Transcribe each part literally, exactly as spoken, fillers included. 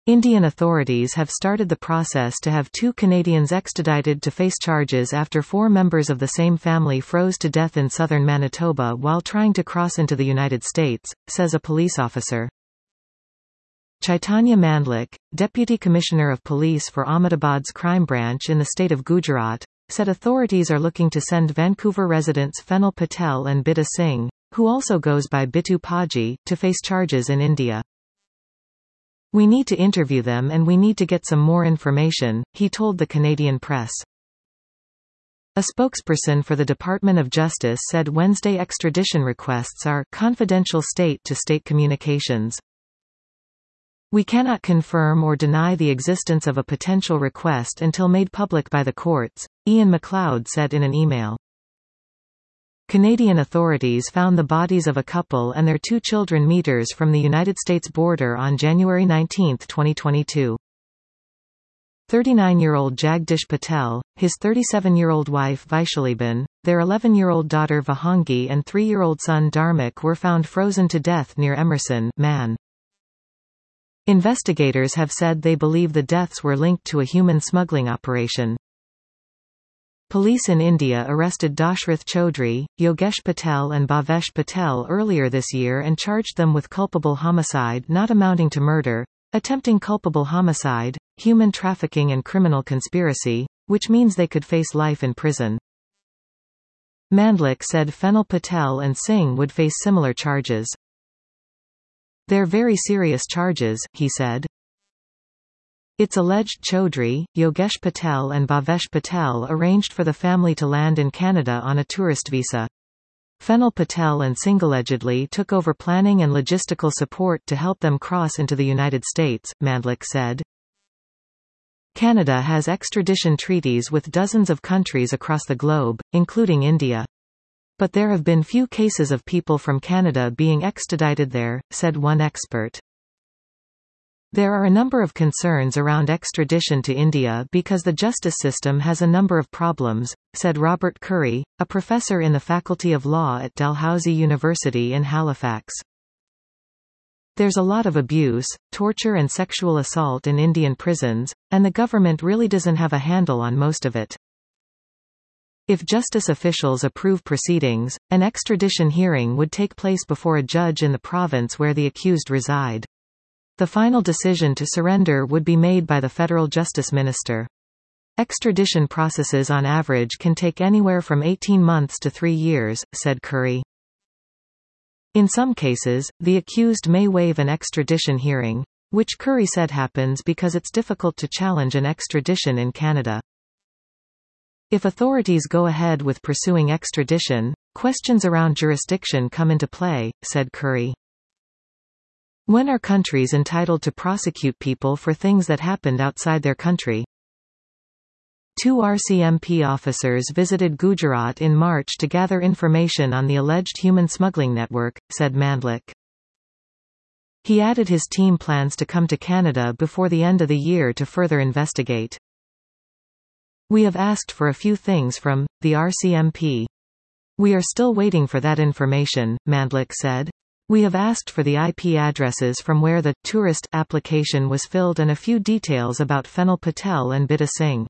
Indian authorities have started the process to have two Canadians extradited to face charges after four members of the same family froze to death in southern Manitoba while trying to cross into the United States, says a police officer. Chaitanya Mandlik, Deputy Commissioner of Police for Ahmedabad's crime branch in the state of Gujarat, said authorities are looking to send Vancouver residents Fenil Patel and Bidda Singh, who also goes by Bittu Paji, to face charges in India. "We need to interview them and we need to get some more information," he told the Canadian press. A spokesperson for the Department of Justice said Wednesday extradition requests are confidential state-to-state communications. "We cannot confirm or deny the existence of a potential request until made public by the courts," Ian MacLeod said in an email. Canadian authorities found the bodies of a couple and their two children meters from the United States border on January nineteenth twenty twenty-two. thirty-nine-year-old Jagdish Patel, his thirty-seven-year-old wife Vaishaliben, their eleven-year-old daughter Vahangi and three-year-old son Dharmik were found frozen to death near Emerson, Man. Investigators have said they believe the deaths were linked to a human smuggling operation. Police in India arrested Dashrath Chaudhry, Yogesh Patel and Bhavesh Patel earlier this year and charged them with culpable homicide not amounting to murder, attempting culpable homicide, human trafficking and criminal conspiracy, which means they could face life in prison. Mandlik said Fenil Patel and Singh would face similar charges. "They're very serious charges," he said. It's alleged Chaudhry, Yogesh Patel and Bhavesh Patel arranged for the family to land in Canada on a tourist visa. Fenil Patel and Singh allegedly took over planning and logistical support to help them cross into the United States, Mandlik said. Canada has extradition treaties with dozens of countries across the globe, including India. But there have been few cases of people from Canada being extradited there, said one expert. There are a number of concerns around extradition to India because the justice system has a number of problems, said Robert Curry, a professor in the Faculty of Law at Dalhousie University in Halifax. There's a lot of abuse, torture and sexual assault in Indian prisons, and the government really doesn't have a handle on most of it. If justice officials approve proceedings, an extradition hearing would take place before a judge in the province where the accused reside. The final decision to surrender would be made by the federal justice minister. Extradition processes on average can take anywhere from eighteen months to three years, said Curry. In some cases, the accused may waive an extradition hearing, which Curry said happens because it's difficult to challenge an extradition in Canada. If authorities go ahead with pursuing extradition, questions around jurisdiction come into play, said Curry. When are countries entitled to prosecute people for things that happened outside their country? Two R C M P officers visited Gujarat in March to gather information on the alleged human smuggling network, said Mandlik. He added his team plans to come to Canada before the end of the year to further investigate. We have asked for a few things from the R C M P. We are still waiting for that information, Mandlik said. We have asked for the I P addresses from where the tourist application was filled and a few details about Fenil Patel and Bidda Singh.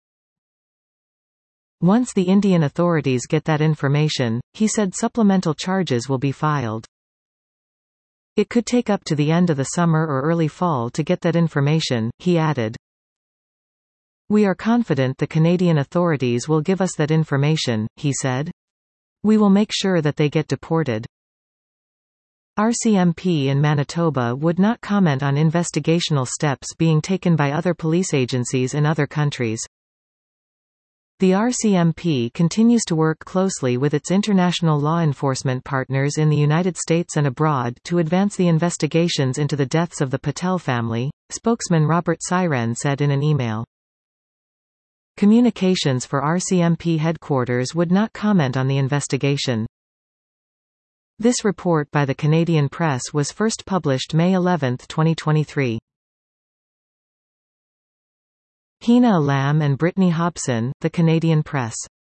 Once the Indian authorities get that information, he said supplemental charges will be filed. It could take up to the end of the summer or early fall to get that information, he added. We are confident the Canadian authorities will give us that information, he said. We will make sure that they get deported. R C M P in Manitoba would not comment on investigational steps being taken by other police agencies in other countries. The R C M P continues to work closely with its international law enforcement partners in the United States and abroad to advance the investigations into the deaths of the Patel family, spokesman Robert Siren said in an email. Communications for R C M P headquarters would not comment on the investigation. This report by the Canadian Press was first published May eleventh twenty twenty-three. Hina Alam and Brittany Hobson, The Canadian Press.